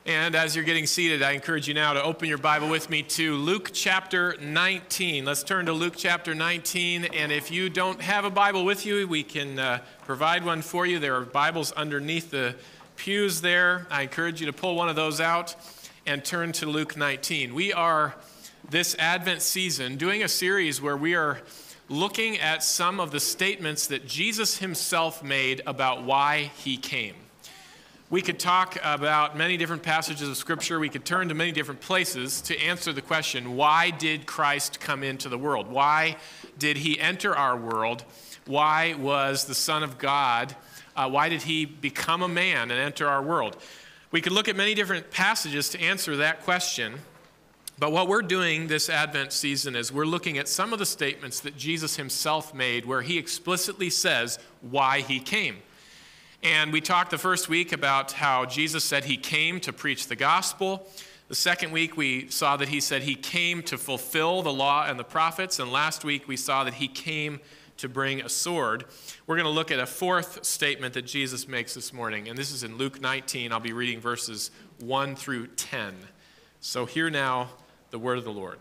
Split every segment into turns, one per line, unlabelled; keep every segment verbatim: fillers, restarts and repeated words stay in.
And as you're getting seated, I encourage you now to open your Bible with me to Luke chapter nineteen. Let's turn to Luke chapter nineteen. And if you don't have a Bible with you, we can uh, provide one for you. There are Bibles underneath the pews there. I encourage you to pull one of those out and turn to Luke nineteen. We are, this Advent season, doing a series where we are looking at some of the statements that Jesus himself made about why he came. We could talk about many different passages of Scripture. We could turn to many different places to answer the question, why did Christ come into the world? Why did he enter our world? Why was the Son of God, uh, why did he become a man and enter our world? We could look at many different passages to answer that question. But what we're doing this Advent season is we're looking at some of the statements that Jesus himself made where he explicitly says why he came. And we talked the first week about how Jesus said he came to preach the gospel. The second week we saw that he said he came to fulfill the law and the prophets. And last week we saw that he came to bring a sword. We're going to look at a fourth statement that Jesus makes this morning. And this is in Luke nineteen. I'll be reading verses one through ten. So hear now the word of the Lord.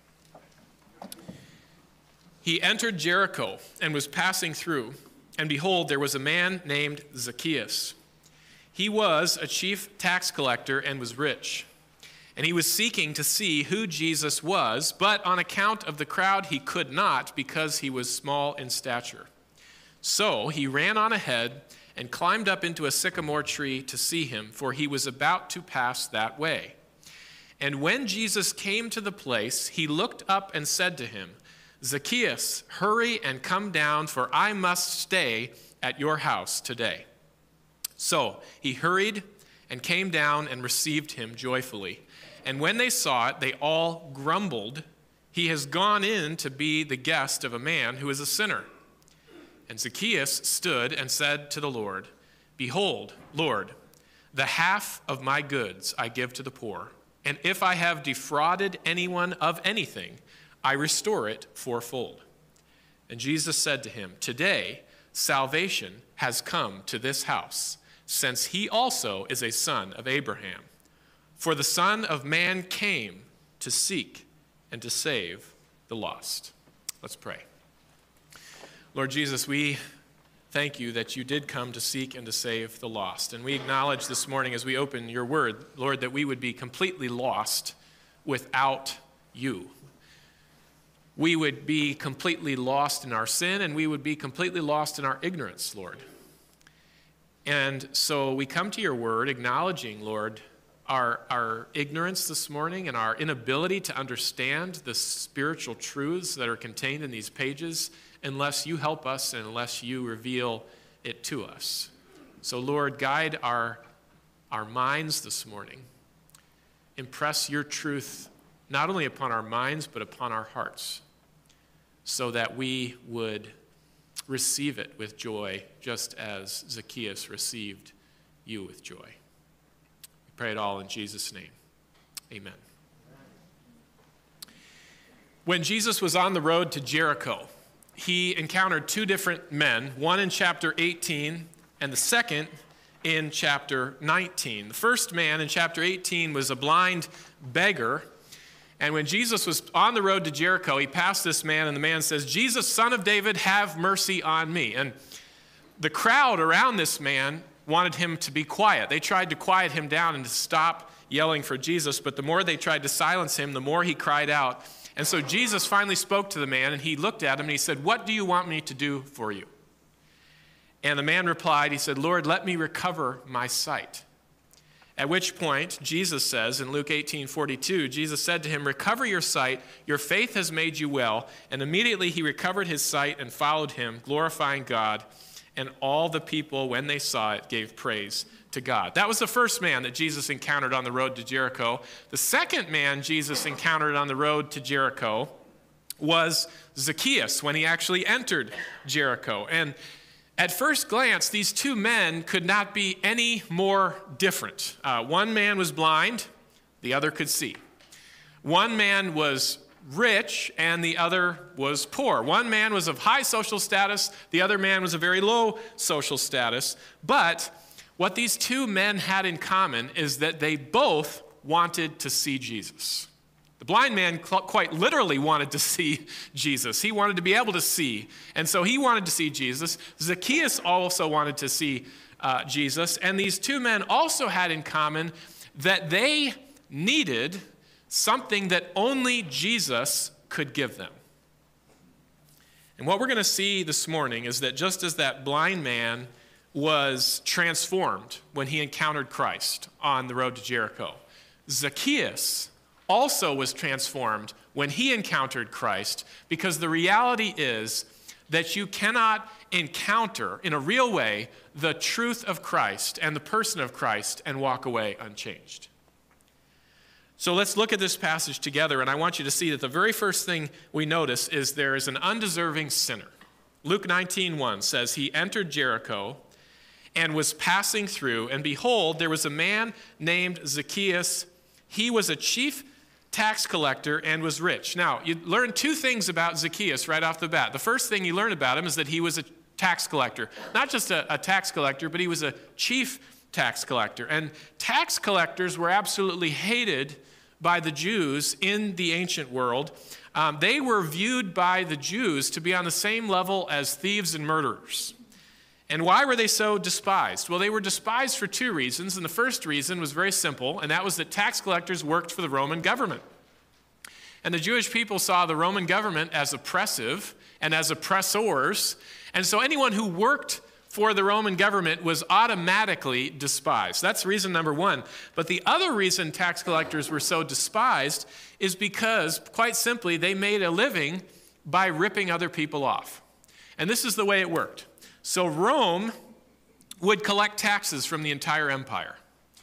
He entered Jericho and was passing through. And behold, there was a man named Zacchaeus. He was a chief tax collector and was rich. And he was seeking to see who Jesus was, but on account of the crowd he could not, because he was small in stature. So he ran on ahead and climbed up into a sycamore tree to see him, for he was about to pass that way. And when Jesus came to the place, he looked up and said to him, Zacchaeus, hurry and come down, for I must stay at your house today. So he hurried and came down and received him joyfully. And when they saw it, they all grumbled, he has gone in to be the guest of a man who is a sinner. And Zacchaeus stood and said to the Lord, Behold, Lord, the half of my goods I give to the poor, and if I have defrauded anyone of anything, I restore it fourfold. And Jesus said to him, Today salvation has come to this house, since he also is a son of Abraham. For the Son of Man came to seek and to save the lost. Let's pray. Lord Jesus, we thank you that you did come to seek and to save the lost. And we acknowledge this morning as we open your word, Lord, that we would be completely lost without you. We would be completely lost in our sin, and we would be completely lost in our ignorance, Lord. And so we come to your word acknowledging, Lord, our, our ignorance this morning and our inability to understand the spiritual truths that are contained in these pages unless you help us and unless you reveal it to us. So, Lord, guide our, our minds this morning. Impress your truth not only upon our minds but upon our hearts, so that we would receive it with joy, just as Zacchaeus received you with joy. We pray it all in Jesus' name. Amen. When Jesus was on the road to Jericho, he encountered two different men, one in chapter eighteen and the second in chapter nineteen. The first man in chapter eighteen was a blind beggar. And when Jesus was on the road to Jericho, he passed this man, and the man says, Jesus, Son of David, have mercy on me. And the crowd around this man wanted him to be quiet. They tried to quiet him down and to stop yelling for Jesus, but the more they tried to silence him, the more he cried out. And so Jesus finally spoke to the man, and he looked at him, and he said, What do you want me to do for you? And the man replied, he said, Lord, let me recover my sight. At which point, Jesus says in Luke eighteen forty-two, Jesus said to him, Recover your sight, your faith has made you well. And immediately he recovered his sight and followed him, glorifying God. And all the people, when they saw it, gave praise to God. That was the first man that Jesus encountered on the road to Jericho. The second man Jesus encountered on the road to Jericho was Zacchaeus, when he actually entered Jericho. And at first glance, these two men could not be any more different. Uh, one man was blind, the other could see. One man was rich, and the other was poor. One man was of high social status, the other man was of very low social status. But what these two men had in common is that they both wanted to see Jesus. The blind man quite literally wanted to see Jesus. He wanted to be able to see. And so he wanted to see Jesus. Zacchaeus also wanted to see uh, Jesus. And these two men also had in common that they needed something that only Jesus could give them. And what we're going to see this morning is that just as that blind man was transformed when he encountered Christ on the road to Jericho, Zacchaeus also was transformed when he encountered Christ, because the reality is that you cannot encounter in a real way the truth of Christ and the person of Christ and walk away unchanged. So let's look at this passage together, and I want you to see that the very first thing we notice is there is an undeserving sinner. Luke nineteen one says, he entered Jericho and was passing through, and behold, there was a man named Zacchaeus. He was a chief tax collector and was rich. Now, you learn two things about Zacchaeus right off the bat. The first thing you learn about him is that he was a tax collector. Not just a, a tax collector, but he was a chief tax collector. And tax collectors were absolutely hated by the Jews in the ancient world. Um, they were viewed by the Jews to be on the same level as thieves and murderers. And why were they so despised? Well, they were despised for two reasons, and the first reason was very simple, and that was that tax collectors worked for the Roman government. And the Jewish people saw the Roman government as oppressive and as oppressors, and so anyone who worked for the Roman government was automatically despised. That's reason number one. But the other reason tax collectors were so despised is because, quite simply, they made a living by ripping other people off. And this is the way it worked. So Rome would collect taxes from the entire empire.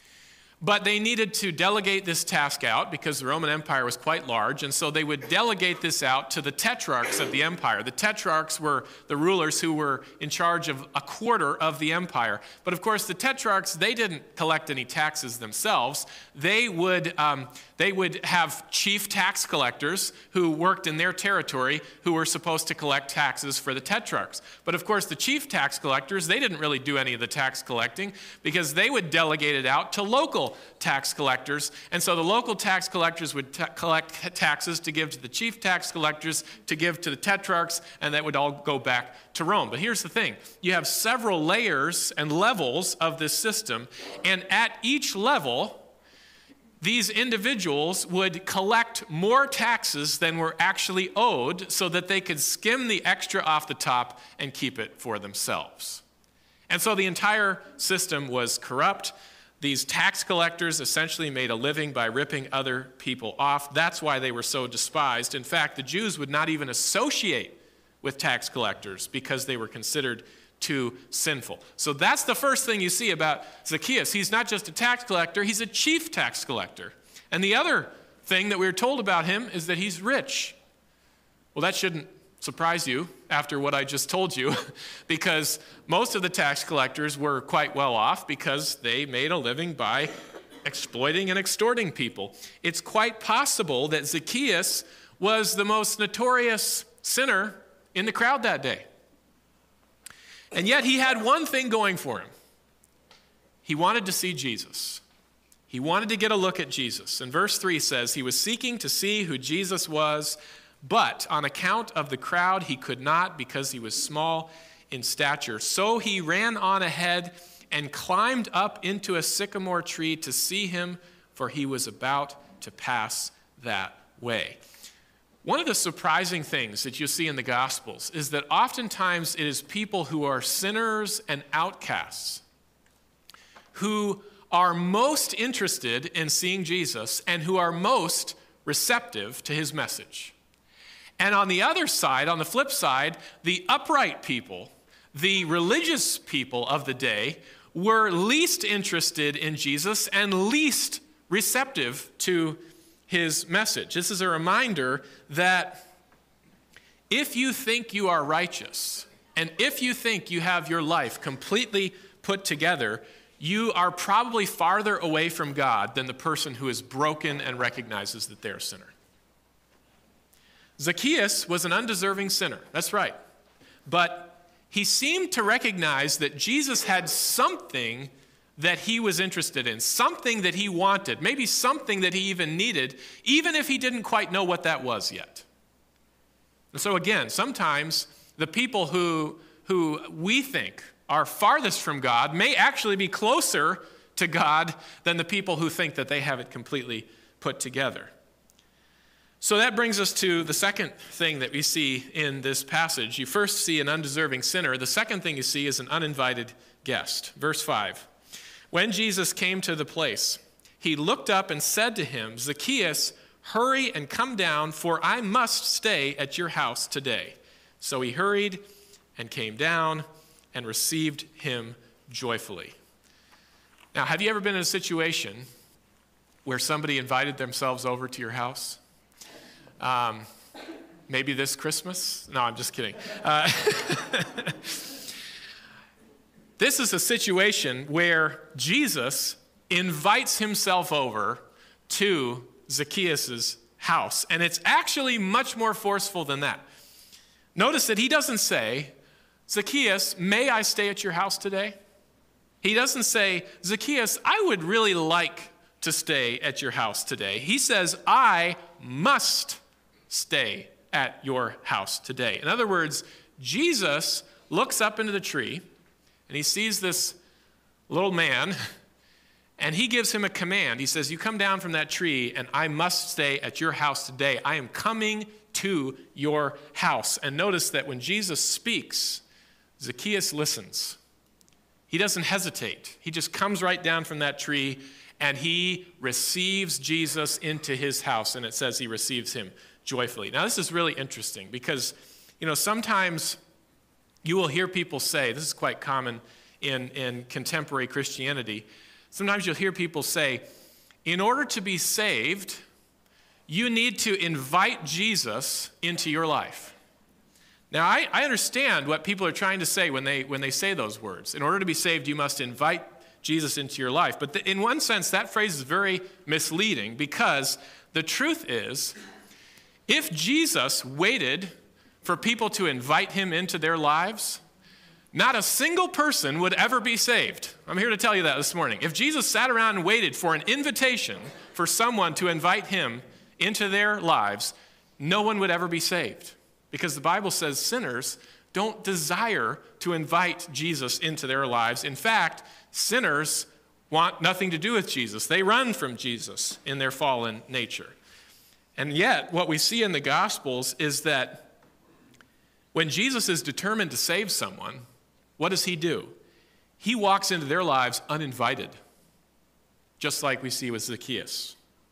But they needed to delegate this task out because the Roman Empire was quite large, and so they would delegate this out to the tetrarchs of the empire. The tetrarchs were the rulers who were in charge of a quarter of the empire. But of course, the tetrarchs, they didn't collect any taxes themselves. They would, um, they would have chief tax collectors who worked in their territory who were supposed to collect taxes for the tetrarchs. But of course, the chief tax collectors, they didn't really do any of the tax collecting because they would delegate it out to local tax collectors. And so the local tax collectors would ta- collect taxes to give to the chief tax collectors, to give to the tetrarchs, and that would all go back to Rome. But here's the thing. You have several layers and levels of this system, and at each level, these individuals would collect more taxes than were actually owed so that they could skim the extra off the top and keep it for themselves. And so the entire system was corrupt. These tax collectors essentially made a living by ripping other people off. That's why they were so despised. In fact, the Jews would not even associate with tax collectors because they were considered too sinful. So that's the first thing you see about Zacchaeus. He's not just a tax collector, he's a chief tax collector. And the other thing that we were told about him is that he's rich. Well, that shouldn't surprise you after what I just told you, because most of the tax collectors were quite well off because they made a living by exploiting and extorting people. It's quite possible that Zacchaeus was the most notorious sinner in the crowd that day. And yet he had one thing going for him. He wanted to see Jesus. He wanted to get a look at Jesus. And verse three says, he was seeking to see who Jesus was, but on account of the crowd, he could not because he was small in stature. So he ran on ahead and climbed up into a sycamore tree to see him, for he was about to pass that way. One of the surprising things that you see in the Gospels is that oftentimes it is people who are sinners and outcasts who are most interested in seeing Jesus and who are most receptive to his message. And on the other side, on the flip side, the upright people, the religious people of the day, were least interested in Jesus and least receptive to his message. This is a reminder that if you think you are righteous, and if you think you have your life completely put together, you are probably farther away from God than the person who is broken and recognizes that they're a sinner. Zacchaeus was an undeserving sinner, that's right. But he seemed to recognize that Jesus had something that he was interested in, something that he wanted, maybe something that he even needed, even if he didn't quite know what that was yet. And so again, sometimes the people who, who we think are farthest from God may actually be closer to God than the people who think that they have it completely put together. So that brings us to the second thing that we see in this passage. You first see an undeserving sinner. The second thing you see is an uninvited guest. Verse five. When Jesus came to the place, he looked up and said to him, Zacchaeus, hurry and come down, for I must stay at your house today. So he hurried and came down and received him joyfully. Now, have you ever been in a situation where somebody invited themselves over to your house? Um, maybe this Christmas? No, I'm just kidding. Uh, This is a situation where Jesus invites himself over to Zacchaeus' house. And it's actually much more forceful than that. Notice that he doesn't say, Zacchaeus, may I stay at your house today? He doesn't say, Zacchaeus, I would really like to stay at your house today. He says, I must stay at your house today. In other words, Jesus looks up into the tree, and he sees this little man, and he gives him a command. He says, you come down from that tree, and I must stay at your house today. I am coming to your house. And notice that when Jesus speaks, Zacchaeus listens. He doesn't hesitate. He just comes right down from that tree, and he receives Jesus into his house, and it says he receives him joyfully. Now, this is really interesting because, you know, sometimes you will hear people say, this is quite common in, in contemporary Christianity, sometimes you'll hear people say, in order to be saved, you need to invite Jesus into your life. Now, I, I understand what people are trying to say when they, when they say those words. In order to be saved, you must invite Jesus into your life. But the, in one sense, that phrase is very misleading because the truth is, if Jesus waited for people to invite him into their lives, not a single person would ever be saved. I'm here to tell you that this morning. If Jesus sat around and waited for an invitation for someone to invite him into their lives, no one would ever be saved. Because the Bible says sinners don't desire to invite Jesus into their lives. In fact, sinners want nothing to do with Jesus. They run from Jesus in their fallen nature. And yet, what we see in the Gospels is that when Jesus is determined to save someone, what does he do? He walks into their lives uninvited, just like we see with Zacchaeus.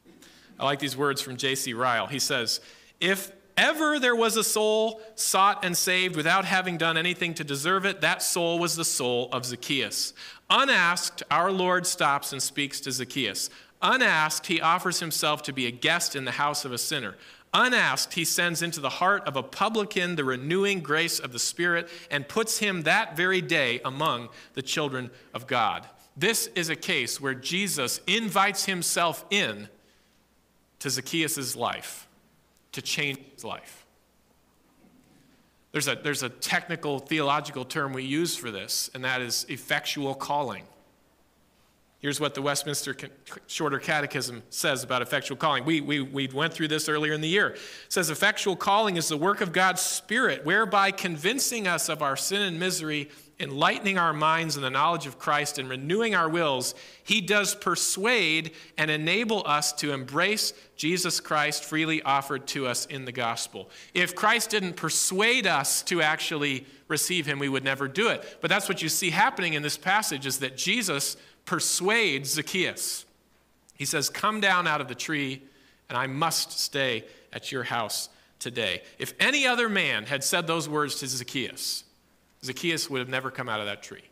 I like these words from J C Ryle. He says, if ever there was a soul sought and saved without having done anything to deserve it, that soul was the soul of Zacchaeus. Unasked, our Lord stops and speaks to Zacchaeus. Unasked, he offers himself to be a guest in the house of a sinner. Unasked, he sends into the heart of a publican the renewing grace of the Spirit and puts him that very day among the children of God. This is a case where Jesus invites himself in to Zacchaeus' life to change his life. There's a, there's a technical theological term we use for this, and that is effectual calling. Here's what the Westminster Shorter Catechism says about effectual calling. We, we, we went through this earlier in the year. It says, effectual calling is the work of God's Spirit, whereby convincing us of our sin and misery, enlightening our minds in the knowledge of Christ, and renewing our wills, he does persuade and enable us to embrace Jesus Christ freely offered to us in the gospel. If Christ didn't persuade us to actually receive him, we would never do it. But that's what you see happening in this passage, is that Jesus persuades Zacchaeus. He says, come down out of the tree, and I must stay at your house today. If any other man had said those words to Zacchaeus, Zacchaeus would have never come out of that tree.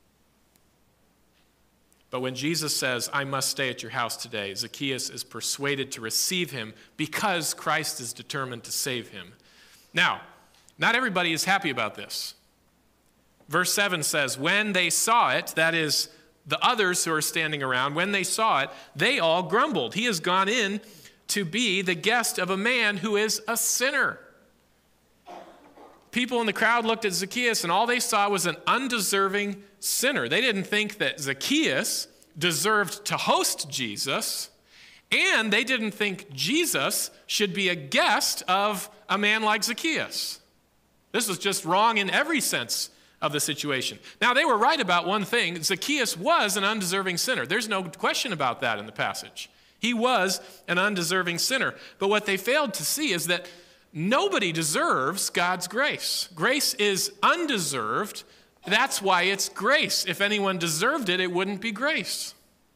But when Jesus says, I must stay at your house today, Zacchaeus is persuaded to receive him because Christ is determined to save him. Now, not everybody is happy about this. Verse seven says, when they saw it, that is, the others who are standing around, when they saw it, they all grumbled. He has gone in to be the guest of a man who is a sinner. people in the crowd looked at Zacchaeus, and all they saw was an undeserving sinner. They didn't think that Zacchaeus deserved to host Jesus, and they didn't think Jesus should be a guest of a man like Zacchaeus. This was just wrong in every sense of the situation. Now, they were right about one thing. Zacchaeus was an undeserving sinner. There's no question about that in the passage. He was an undeserving sinner. But what they failed to see is that nobody deserves God's grace. Grace is undeserved. That's why it's grace. If anyone deserved it, it wouldn't be grace.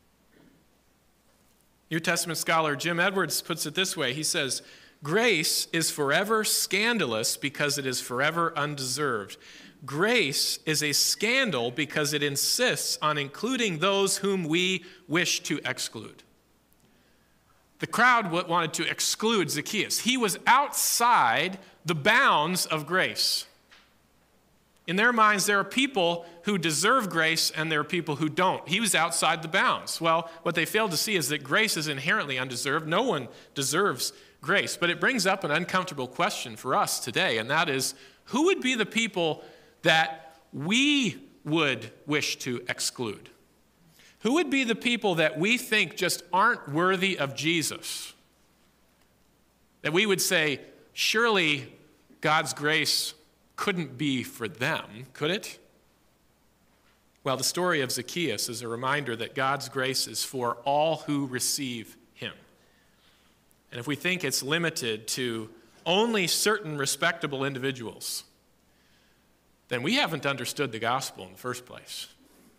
New Testament scholar Jim Edwards puts it this way. He says, grace is forever scandalous because it is forever undeserved. Grace is a scandal because it insists on including those whom we wish to exclude. The crowd wanted to exclude Zacchaeus. He was outside the bounds of grace. In their minds, there are people who deserve grace and there are people who don't. He was outside the bounds. Well, what they failed to see is that grace is inherently undeserved. No one deserves grace. But it brings up an uncomfortable question for us today, and that is, who would be the people that we would wish to exclude? Who would be the people that we think just aren't worthy of Jesus? That we would say, surely God's grace couldn't be for them, could it? Well, the story of Zacchaeus is a reminder that God's grace is for all who receive him. And if we think it's limited to only certain respectable individuals, then we haven't understood the gospel in the first place.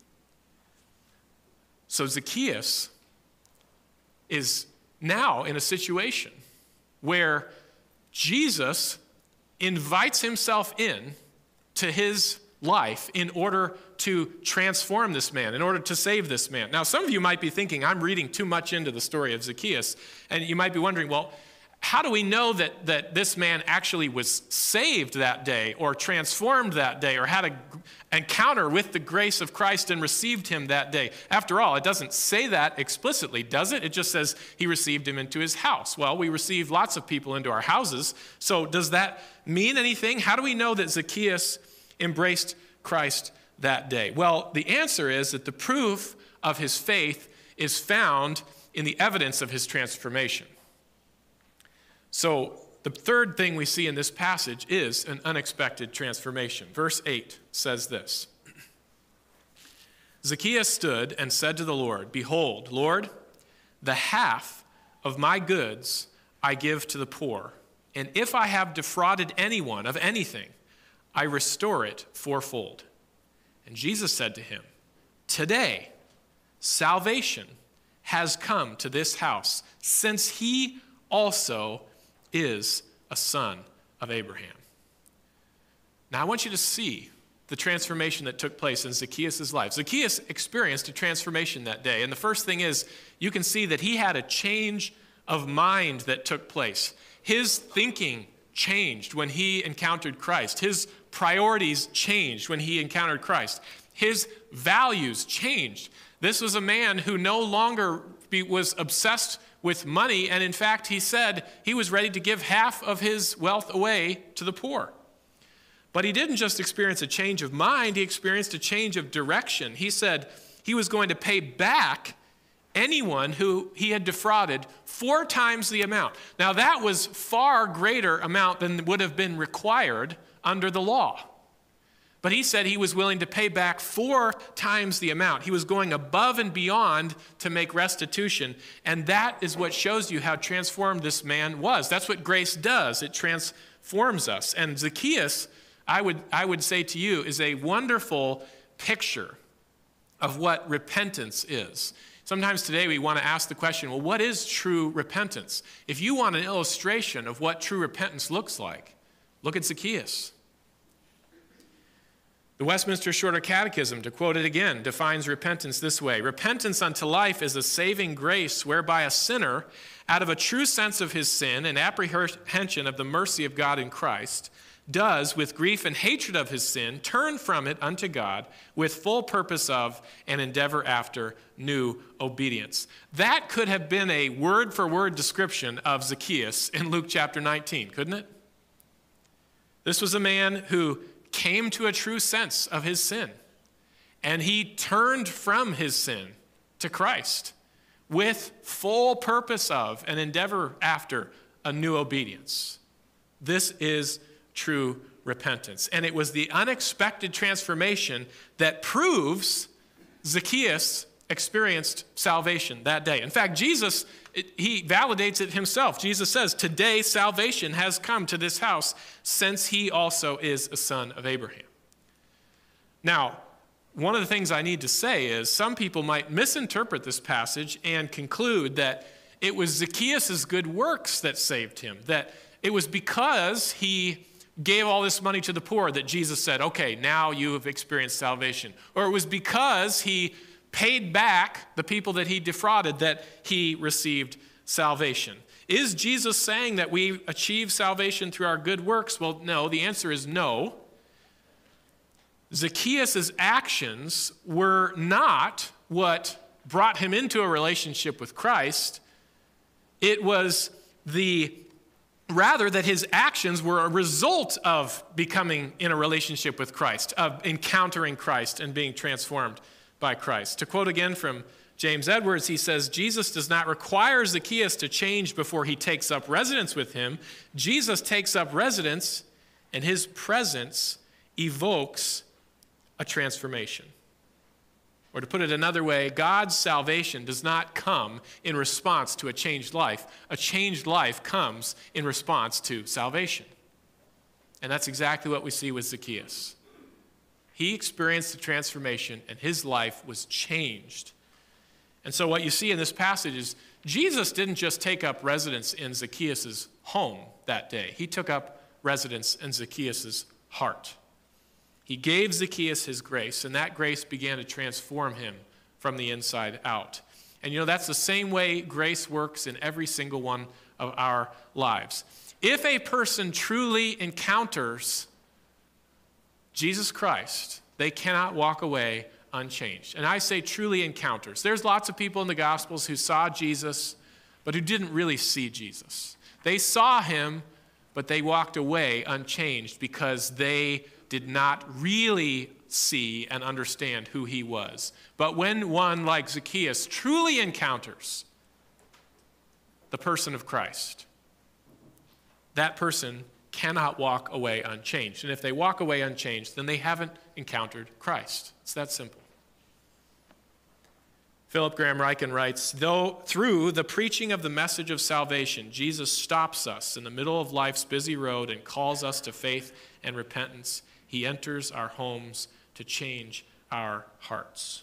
So Zacchaeus is now in a situation where Jesus invites himself in to his life in order to transform this man, in order to save this man. Now, some of you might be thinking, I'm reading too much into the story of Zacchaeus, and you might be wondering, well, how do we know that, that this man actually was saved that day or transformed that day or had an encounter with the grace of Christ and received him that day? After all, it doesn't say that explicitly, does it? It just says he received him into his house. Well, we receive lots of people into our houses, so does that mean anything? How do we know that Zacchaeus embraced Christ that day? Well, the answer is that the proof of his faith is found in the evidence of his transformation. So the third thing we see in this passage is an unexpected transformation. Verse eight says this. Zacchaeus stood and said to the Lord, "Behold, Lord, the half of my goods I give to the poor, and if I have defrauded anyone of anything, I restore it fourfold." And Jesus said to him, "Today salvation has come to this house, since he also is a son of Abraham." Now I want you to see the transformation that took place in Zacchaeus' life. Zacchaeus experienced a transformation that day. And the first thing is, you can see that he had a change of mind that took place. His thinking changed when he encountered Christ. His priorities changed when he encountered Christ. His values changed. This was a man who no longer be, was obsessed with money, and in fact, he said he was ready to give half of his wealth away to the poor. But he didn't just experience a change of mind, he experienced a change of direction. He said he was going to pay back anyone who he had defrauded four times the amount. Now, that was far greater amount than would have been required under the law. But he said he was willing to pay back four times the amount. He was going above and beyond to make restitution. And that is what shows you how transformed this man was. That's what grace does. It transforms us. And Zacchaeus, I would, I would say to you, is a wonderful picture of what repentance is. Sometimes today we want to ask the question, well, what is true repentance? If you want an illustration of what true repentance looks like, look at Zacchaeus. The Westminster Shorter Catechism, to quote it again, defines repentance this way: repentance unto life is a saving grace whereby a sinner, out of a true sense of his sin and apprehension of the mercy of God in Christ, does, with grief and hatred of his sin, turn from it unto God with full purpose of and endeavor after new obedience. That could have been a word-for-word description of Zacchaeus in Luke chapter nineteen, couldn't it? This was a man who came to a true sense of his sin, and he turned from his sin to Christ with full purpose of and endeavor after a new obedience. This is true repentance. And it was the unexpected transformation that proves Zacchaeus experienced salvation that day. In fact, Jesus, it, he validates it himself. Jesus says, "Today salvation has come to this house, since he also is a son of Abraham." Now, one of the things I need to say is some people might misinterpret this passage and conclude that it was Zacchaeus' good works that saved him, that it was because he gave all this money to the poor that Jesus said, "Okay, now you have experienced salvation." Or it was because he paid back the people that he defrauded that he received salvation. Is Jesus saying that we achieve salvation through our good works? Well, no, the answer is no. Zacchaeus' actions were not what brought him into a relationship with Christ. It was the, rather that his actions were a result of becoming in a relationship with Christ, of encountering Christ and being transformed by Christ. To quote again from James Edwards, he says, "Jesus does not require Zacchaeus to change before he takes up residence with him. Jesus takes up residence, and his presence evokes a transformation." Or to put it another way, God's salvation does not come in response to a changed life. A changed life comes in response to salvation. And that's exactly what we see with Zacchaeus. He experienced a transformation, and his life was changed. And so what you see in this passage is Jesus didn't just take up residence in Zacchaeus' home that day. He took up residence in Zacchaeus' heart. He gave Zacchaeus his grace, and that grace began to transform him from the inside out. And you know, that's the same way grace works in every single one of our lives. If a person truly encounters Jesus Christ, they cannot walk away unchanged. And I say truly encounters. There's lots of people in the Gospels who saw Jesus, but who didn't really see Jesus. They saw him, but they walked away unchanged because they did not really see and understand who he was. But when one like Zacchaeus truly encounters the person of Christ, that person cannot walk away unchanged. And if they walk away unchanged, then they haven't encountered Christ. It's that simple. Philip Graham Ryken writes, "Though through the preaching of the message of salvation, Jesus stops us in the middle of life's busy road and calls us to faith and repentance, he enters our homes to change our hearts."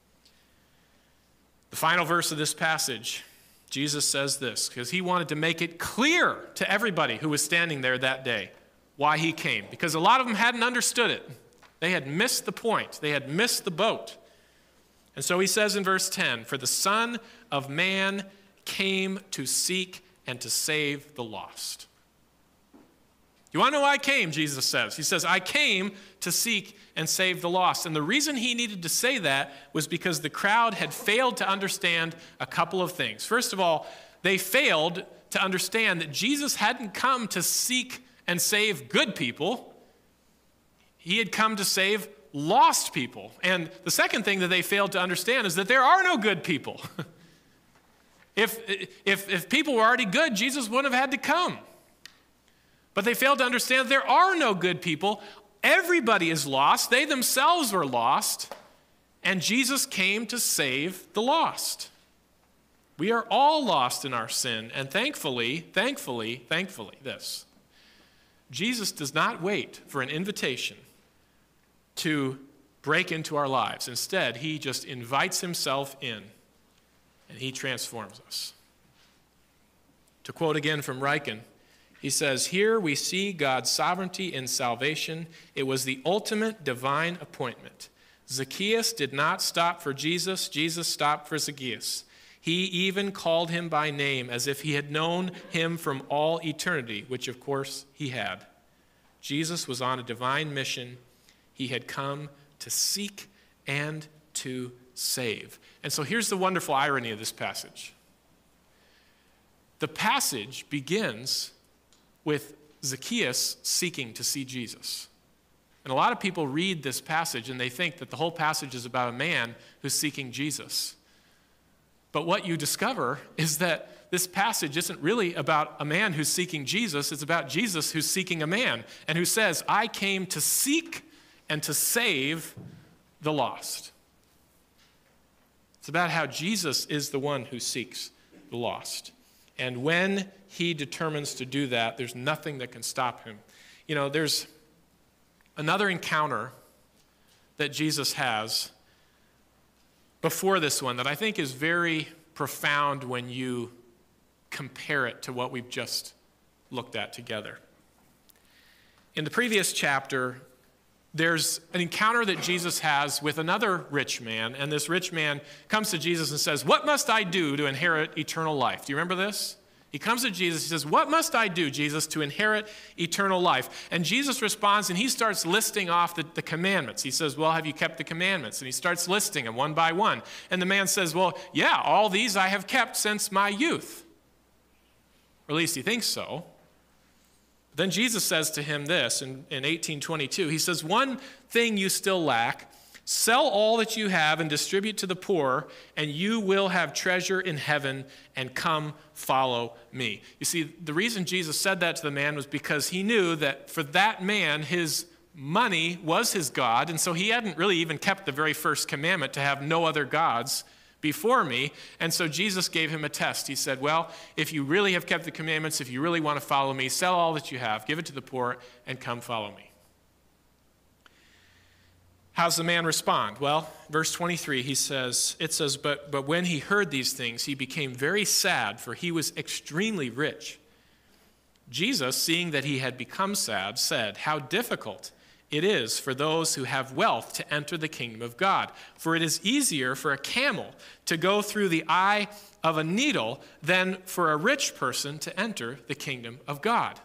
The final verse of this passage, Jesus says this, because he wanted to make it clear to everybody who was standing there that day why he came, because a lot of them hadn't understood it. They had missed the point. They had missed the boat. And so he says in verse ten, "For the Son of Man came to seek and to save the lost." You want to know why I came, Jesus says. He says, I came to seek and save the lost. And the reason he needed to say that was because the crowd had failed to understand a couple of things. First of all, they failed to understand that Jesus hadn't come to seek and save good people. He had come to save lost people. And the second thing that they failed to understand is that there are no good people. if, if, if people were already good, Jesus wouldn't have had to come. But they failed to understand that there are no good people. Everybody is lost. They themselves were lost. And Jesus came to save the lost. We are all lost in our sin. And thankfully, thankfully, thankfully, this. Jesus does not wait for an invitation to break into our lives. Instead, he just invites himself in, and he transforms us. To quote again from Ryken, he says, "Here we see God's sovereignty in salvation. It was the ultimate divine appointment. Zacchaeus did not stop for Jesus. Jesus stopped for Zacchaeus. He even called him by name as if he had known him from all eternity," which of course he had. Jesus was on a divine mission. He had come to seek and to save. And so here's the wonderful irony of this passage. The passage begins with Zacchaeus seeking to see Jesus. And a lot of people read this passage and they think that the whole passage is about a man who's seeking Jesus. But what you discover is that this passage isn't really about a man who's seeking Jesus. It's about Jesus who's seeking a man and who says, I came to seek and to save the lost. It's about how Jesus is the one who seeks the lost. And when he determines to do that, there's nothing that can stop him. You know, there's another encounter that Jesus has before this one that I think is very profound when you compare it to what we've just looked at together. In the previous chapter, there's an encounter that Jesus has with another rich man, and this rich man comes to Jesus and says, what must I do to inherit eternal life? Do you remember this? He comes to Jesus, he says, what must I do, Jesus, to inherit eternal life? And Jesus responds, and he starts listing off the, the commandments. He says, well, have you kept the commandments? And he starts listing them one by one. And the man says, well, yeah, all these I have kept since my youth. Or at least he thinks so. Then Jesus says to him this in, in eighteen twenty-two. He says, one thing you still lack. Sell all that you have and distribute to the poor, and you will have treasure in heaven, and come follow me. You see, the reason Jesus said that to the man was because he knew that for that man, his money was his God, and so he hadn't really even kept the very first commandment to have no other gods before me. And so Jesus gave him a test. He said, well, if you really have kept the commandments, if you really want to follow me, sell all that you have, give it to the poor, and come follow me. How's the man respond? Well, verse twenty-three, he says, it says, but, but when he heard these things, he became very sad, for he was extremely rich. Jesus, seeing that he had become sad, said, how difficult it is for those who have wealth to enter the kingdom of God. For it is easier for a camel to go through the eye of a needle than for a rich person to enter the kingdom of God.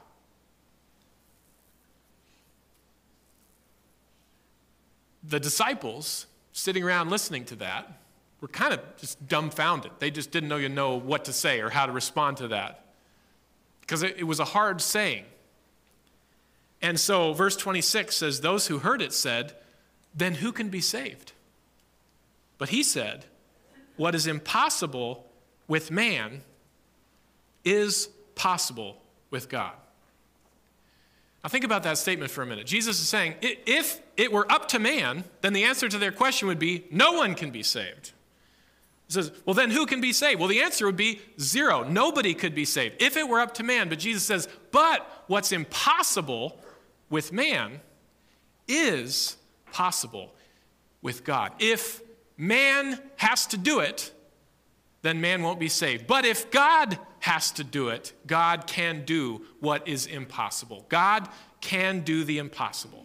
The disciples sitting around listening to that were kind of just dumbfounded. They just didn't know, you know what to say or how to respond to that, because it, it was a hard saying. And so verse twenty-six says, those who heard it said, then who can be saved? But he said, what is impossible with man is possible with God. Now think about that statement for a minute. Jesus is saying, if it were up to man, then the answer to their question would be, no one can be saved. He says, well, then who can be saved? Well, the answer would be zero. Nobody could be saved if it were up to man. But Jesus says, but what's impossible with man is possible with God. If man has to do it, then man won't be saved. But if God has to do it, God can do what is impossible. God can do the impossible.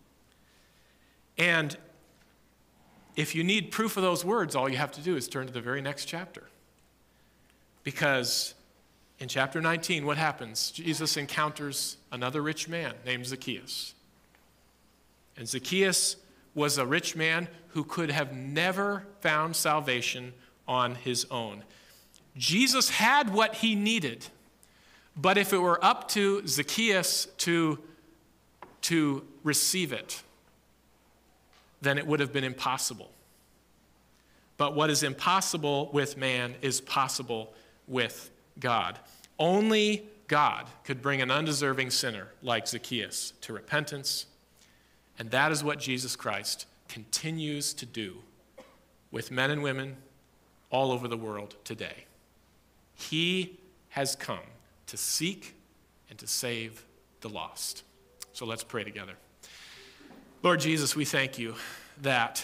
And if you need proof of those words, all you have to do is turn to the very next chapter. Because in chapter nineteen, what happens? Jesus encounters another rich man named Zacchaeus. And Zacchaeus was a rich man who could have never found salvation on his own. Jesus had what he needed, but if it were up to Zacchaeus to, to receive it, then it would have been impossible. But what is impossible with man is possible with God. Only God could bring an undeserving sinner like Zacchaeus to repentance, and that is what Jesus Christ continues to do with men and women all over the world today. He has come to seek and to save the lost. So let's pray together. Lord Jesus, we thank you that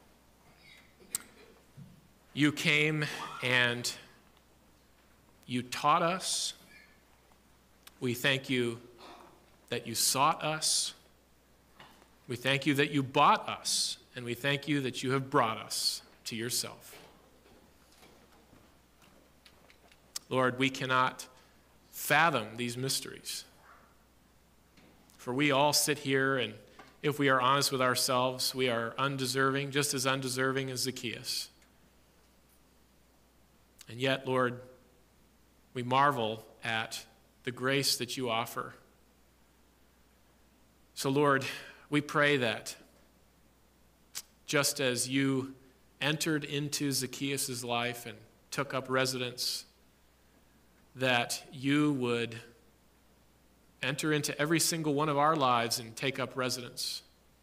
you came and you taught us. We thank you that you sought us. We thank you that you bought us, and we thank you that you have brought us to yourself. Lord, we cannot fathom these mysteries. For we all sit here, and if we are honest with ourselves, we are undeserving, just as undeserving as Zacchaeus. And yet, Lord, we marvel at the grace that you offer So, Lord, we pray that just as you entered into Zacchaeus' life and took up residence, that you would enter into every single one of our lives and take up residence.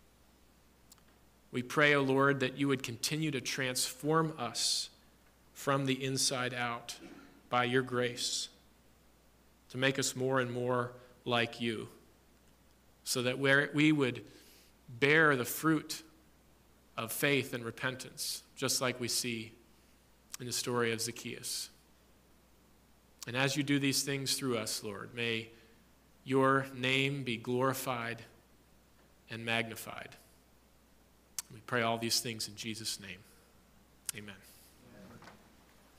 We pray, O Lord, that you would continue to transform us from the inside out by your grace, to make us more and more like you, so that we would bear the fruit of faith and repentance, just like we see in the story of Zacchaeus. And as you do these things through us, Lord, may your name be glorified and magnified. We pray all these things in Jesus' name. Amen.